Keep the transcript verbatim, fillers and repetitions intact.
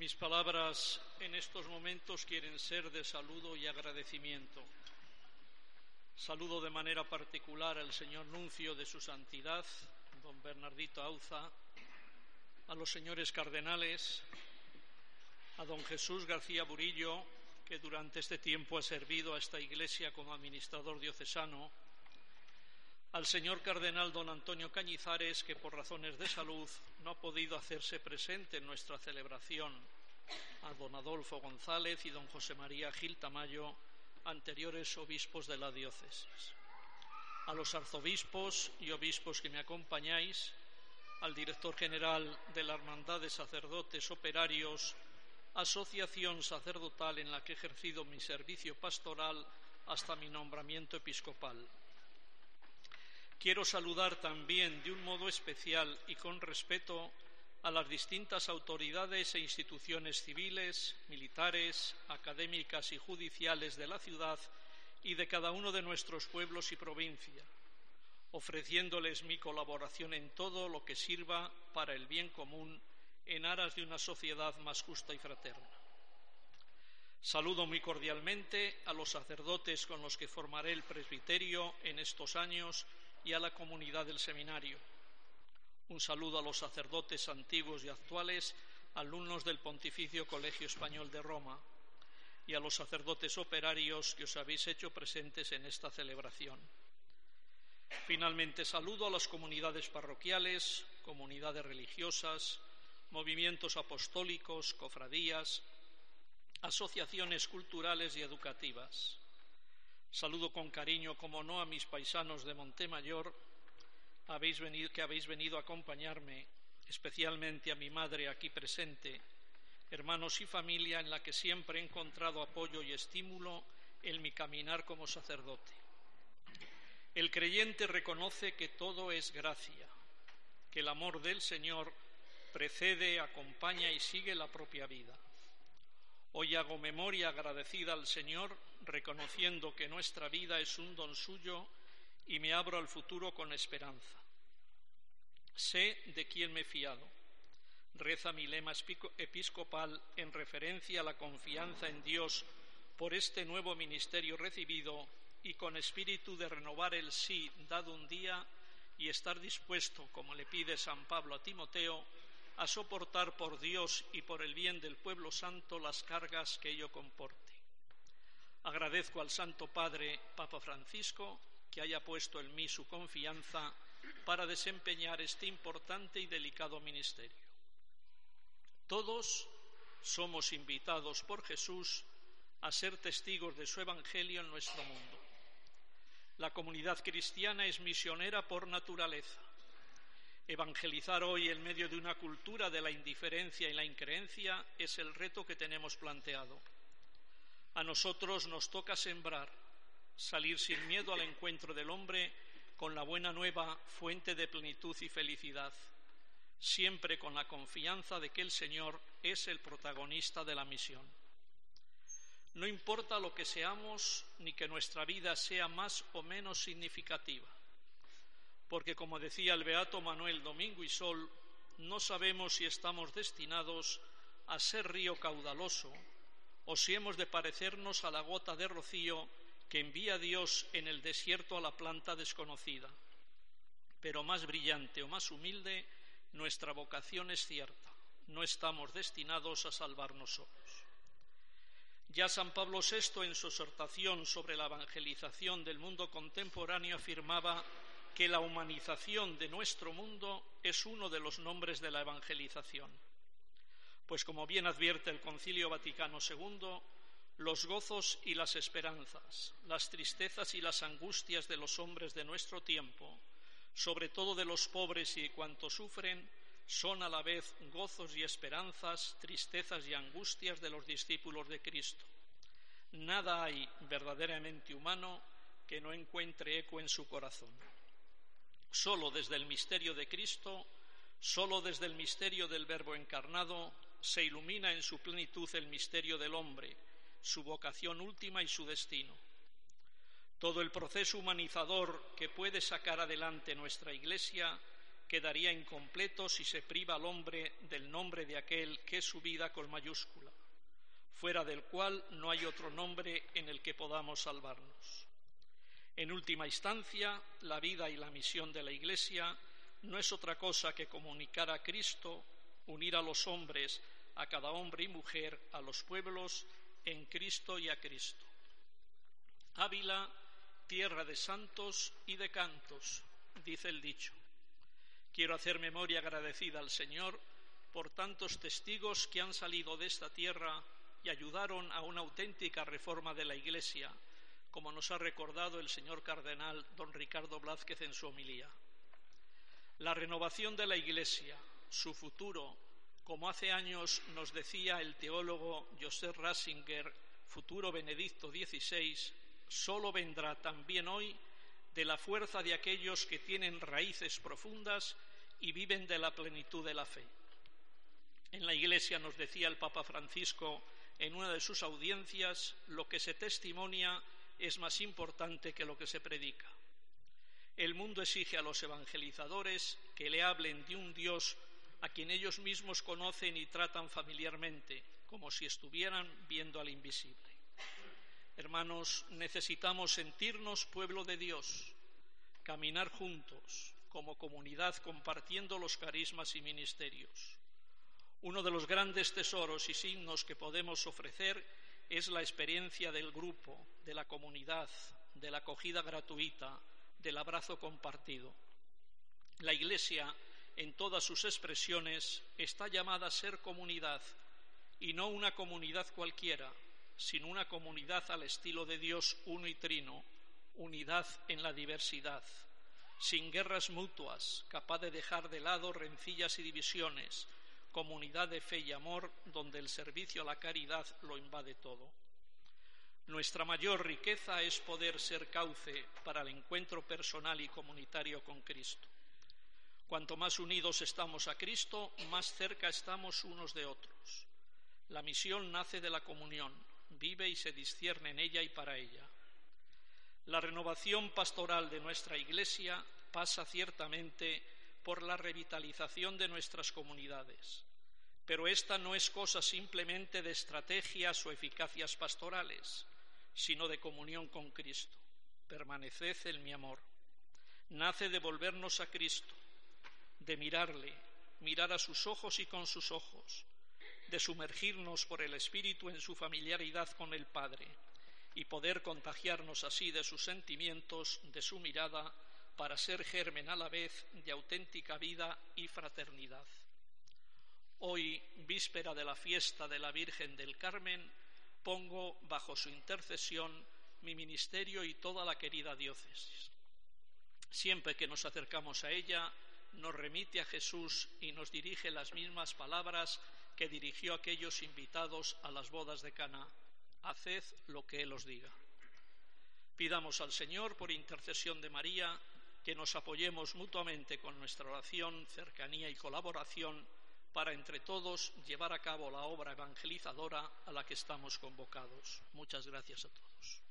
Mis palabras en estos momentos quieren ser de saludo y agradecimiento. Saludo de manera particular al señor nuncio de su santidad, don Bernardito Auza, a los señores cardenales, a don Jesús García Burillo, que durante este tiempo ha servido a esta Iglesia como administrador diocesano, al señor cardenal don Antonio Cañizares, que por razones de salud no ha podido hacerse presente en nuestra celebración, a don Adolfo González y don José María Gil Tamayo, anteriores obispos de la diócesis, a los arzobispos y obispos que me acompañáis, al director general de la Hermandad de Sacerdotes Operarios, asociación sacerdotal en la que he ejercido mi servicio pastoral hasta mi nombramiento episcopal. Quiero saludar también de un modo especial y con respeto a las distintas autoridades e instituciones civiles, militares, académicas y judiciales de la ciudad y de cada uno de nuestros pueblos y provincia, ofreciéndoles mi colaboración en todo lo que sirva para el bien común en aras de una sociedad más justa y fraterna. Saludo muy cordialmente a los sacerdotes con los que formaré el presbiterio en estos años y a la comunidad del seminario. Un saludo a los sacerdotes antiguos y actuales, alumnos del Pontificio Colegio Español de Roma, y a los sacerdotes operarios que os habéis hecho presentes en esta celebración. Finalmente, saludo a las comunidades parroquiales, comunidades religiosas, movimientos apostólicos, cofradías, asociaciones culturales y educativas. Saludo con cariño, como no, a mis paisanos de Montemayor, habéis venido, que habéis venido a acompañarme, especialmente a mi madre aquí presente, hermanos y familia en la que siempre he encontrado apoyo y estímulo en mi caminar como sacerdote. El creyente reconoce que todo es gracia, que el amor del Señor precede, acompaña y sigue la propia vida. Hoy hago memoria agradecida al Señor, reconociendo que nuestra vida es un don suyo y me abro al futuro con esperanza. Sé de quién me he fiado. Reza mi lema episcopal en referencia a la confianza en Dios por este nuevo ministerio recibido y con espíritu de renovar el sí dado un día y estar dispuesto, como le pide San Pablo a Timoteo, a soportar por Dios y por el bien del pueblo santo las cargas que ello comporte. Agradezco al Santo Padre, Papa Francisco, que haya puesto en mí su confianza para desempeñar este importante y delicado ministerio. Todos somos invitados por Jesús a ser testigos de su Evangelio en nuestro mundo. La comunidad cristiana es misionera por naturaleza. Evangelizar hoy en medio de una cultura de la indiferencia y la increencia es el reto que tenemos planteado. A nosotros nos toca sembrar, salir sin miedo al encuentro del hombre con la buena nueva, fuente de plenitud y felicidad, siempre con la confianza de que el Señor es el protagonista de la misión. No importa lo que seamos ni que nuestra vida sea más o menos significativa, porque, como decía el beato Manuel Domingo y Sol, no sabemos si estamos destinados a ser río caudaloso o si hemos de parecernos a la gota de rocío que envía Dios en el desierto a la planta desconocida. Pero más brillante o más humilde, nuestra vocación es cierta. No estamos destinados a salvarnos solos. Ya San Pablo sexto, en su exhortación sobre la evangelización del mundo contemporáneo, afirmaba que la humanización de nuestro mundo es uno de los nombres de la evangelización. Pues, como bien advierte el Concilio Vaticano segundo, los gozos y las esperanzas, las tristezas y las angustias de los hombres de nuestro tiempo, sobre todo de los pobres y de cuantos sufren, son a la vez gozos y esperanzas, tristezas y angustias de los discípulos de Cristo. Nada hay verdaderamente humano que no encuentre eco en su corazón. Solo desde el misterio de Cristo, solo desde el misterio del Verbo encarnado, se ilumina en su plenitud el misterio del hombre, su vocación última y su destino. Todo el proceso humanizador que puede sacar adelante nuestra Iglesia quedaría incompleto si se priva al hombre del nombre de aquel que es su vida con mayúscula, fuera del cual no hay otro nombre en el que podamos salvarnos. En última instancia, la vida y la misión de la Iglesia no es otra cosa que comunicar a Cristo, unir a los hombres, a cada hombre y mujer, a los pueblos, en Cristo y a Cristo. Ávila, tierra de santos y de cantos, dice el dicho. Quiero hacer memoria agradecida al Señor por tantos testigos que han salido de esta tierra y ayudaron a una auténtica reforma de la Iglesia, como nos ha recordado el señor cardenal don Ricardo Blázquez en su homilía. La renovación de la Iglesia, su futuro, como hace años nos decía el teólogo Joseph Ratzinger, futuro Benedicto dieciséis, solo vendrá también hoy de la fuerza de aquellos que tienen raíces profundas y viven de la plenitud de la fe. En la Iglesia, nos decía el Papa Francisco en una de sus audiencias, lo que se testimonia es más importante que lo que se predica. El mundo exige a los evangelizadores que le hablen de un Dios a quien ellos mismos conocen y tratan familiarmente, como si estuvieran viendo al invisible. Hermanos, necesitamos sentirnos pueblo de Dios, caminar juntos, como comunidad, compartiendo los carismas y ministerios. Uno de los grandes tesoros y signos que podemos ofrecer es la experiencia del grupo, de la comunidad, de la acogida gratuita, del abrazo compartido. La Iglesia, en todas sus expresiones, está llamada a ser comunidad, y no una comunidad cualquiera, sino una comunidad al estilo de Dios uno y trino, unidad en la diversidad, sin guerras mutuas, capaz de dejar de lado rencillas y divisiones, comunidad de fe y amor donde el servicio a la caridad lo invade todo. Nuestra mayor riqueza es poder ser cauce para el encuentro personal y comunitario con Cristo. Cuanto más unidos estamos a Cristo, más cerca estamos unos de otros. La misión nace de la comunión, vive y se discierne en ella y para ella. La renovación pastoral de nuestra Iglesia pasa ciertamente por la revitalización de nuestras comunidades, pero esta no es cosa simplemente de estrategias o eficacias pastorales, sino de comunión con Cristo. Permaneced en mi amor. Nace de volvernos a Cristo, de mirarle, mirar a sus ojos y con sus ojos, de sumergirnos por el Espíritu en su familiaridad con el Padre y poder contagiarnos así de sus sentimientos, de su mirada, para ser germen a la vez de auténtica vida y fraternidad. Hoy, víspera de la fiesta de la Virgen del Carmen, pongo bajo su intercesión mi ministerio y toda la querida diócesis. Siempre que nos acercamos a ella, nos remite a Jesús y nos dirige las mismas palabras que dirigió a aquellos invitados a las bodas de Caná: haced lo que Él os diga. Pidamos al Señor, por intercesión de María, que nos apoyemos mutuamente con nuestra oración, cercanía y colaboración para entre todos llevar a cabo la obra evangelizadora a la que estamos convocados. Muchas gracias a todos.